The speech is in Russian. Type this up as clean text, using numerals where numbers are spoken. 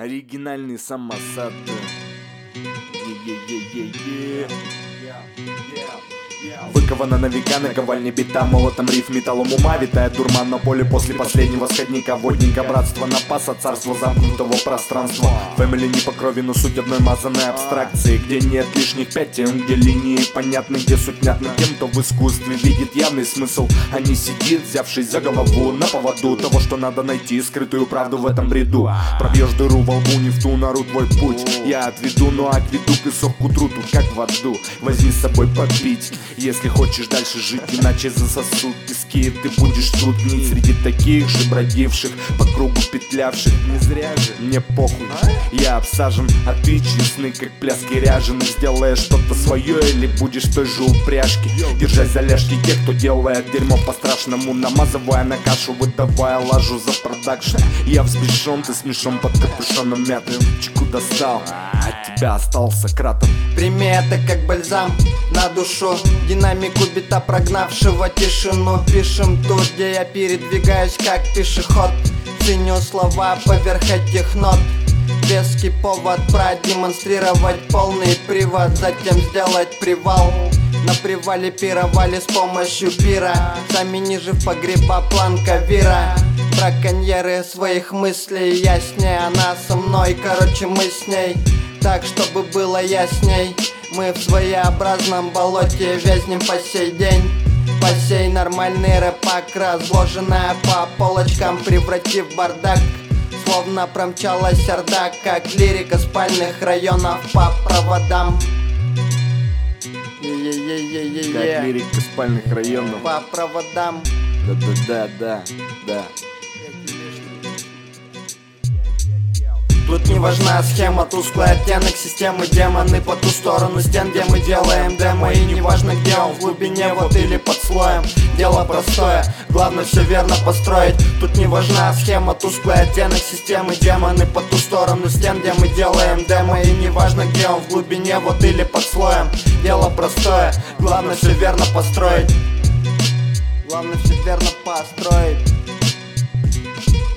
Оригинальный самосад. Выкована на века, наковальня бита, молотом риф, металлом ума витает дурман на поле после последнего сходника. Водника, братство напаса, царство замкнутого пространства. Фэмили не по крови, но суть одной мазанной абстракции, где нет лишних пятен, где линии понятны, где суть понятна тем, кто в искусстве видит явный смысл, а не сидит, взявшись за голову на поводу того, что надо найти скрытую правду в этом бреду. Пробьешь дыру во лбу, не в ту нору твой путь я отведу, но акведук и сок к утру тут как в аду. Возьми с собой попить, если хочешь дальше жить, иначе засосут пески, ты будешь тут гнить среди таких же бродивших, по кругу петлявших. Не зря же мне похуй, я обсажен, а ты честный, как пляски ряженый. Сделаешь что-то свое или будешь в той же упряжке, держась за ляжки тех, кто делает дерьмо по-страшному, намазывая на кашу, выдавая лажу за продакшн. Я взбешен, ты смешон под капюшоном мятым, чеку достал, от тебя остался кратер. Прими это как бальзам на душу, динамику бита, прогнавшего тишину. Пишем тут, где я передвигаюсь как пешеход, ценю слова поверх этих нот. Веский повод продемонстрировать полный привод, затем сделать привал. На привале пировали с помощью пира, сами ниже в погреба планка вира. Браконьеры своих мыслей яснее, она со мной, короче мы с ней. Так, чтобы было ясней, мы в своеобразном болоте вязнем по сей день. По сей нормальный рэпак, разложенная по полочкам, превратив бардак. Словно промчалась орда, как лирика спальных районов по проводам. Как лирика спальных районов по проводам. Да. Тут не важна схема, тусклый оттенок системы, демоны по ту сторону стен, где мы делаем демо. И не важно, где он, в глубине вот или под слоем. Дело простое, главное все верно построить. Тут не важна схема, тусклый оттенок системы, демоны по ту сторону стен, где мы делаем демо. И не важно, где он, в глубине вот или под слоем. Дело простое, главное все верно построить. Главное все верно построить.